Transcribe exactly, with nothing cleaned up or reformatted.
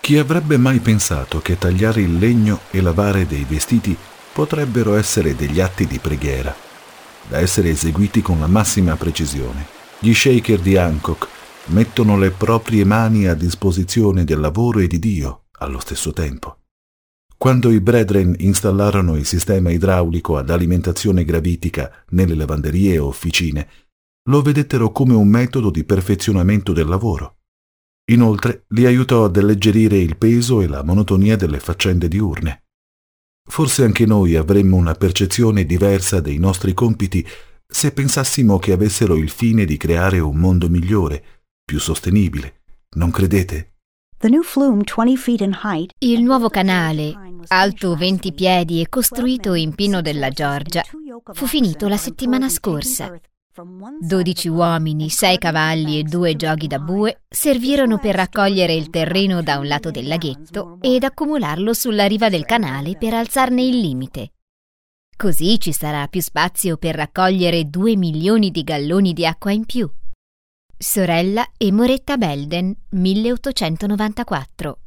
Chi avrebbe mai pensato che tagliare il legno e lavare dei vestiti potrebbero essere degli atti di preghiera, da essere eseguiti con la massima precisione. Gli shaker di Hancock mettono le proprie mani a disposizione del lavoro e di Dio allo stesso tempo. Quando i Brethren installarono il sistema idraulico ad alimentazione gravitica nelle lavanderie e officine, lo vedettero come un metodo di perfezionamento del lavoro. Inoltre li aiutò ad alleggerire il peso e la monotonia delle faccende diurne. Forse anche noi avremmo una percezione diversa dei nostri compiti se pensassimo che avessero il fine di creare un mondo migliore, più sostenibile, non credete? Il nuovo canale, alto venti piedi e costruito in pino della Georgia, fu finito la settimana scorsa. Dodici uomini, sei cavalli e due gioghi da bue servirono per raccogliere il terreno da un lato del laghetto ed accumularlo sulla riva del canale per alzarne il limite. Così ci sarà più spazio per raccogliere due milioni di galloni di acqua in più. Sorella e Moretta Belden, milleottocentonovantaquattro.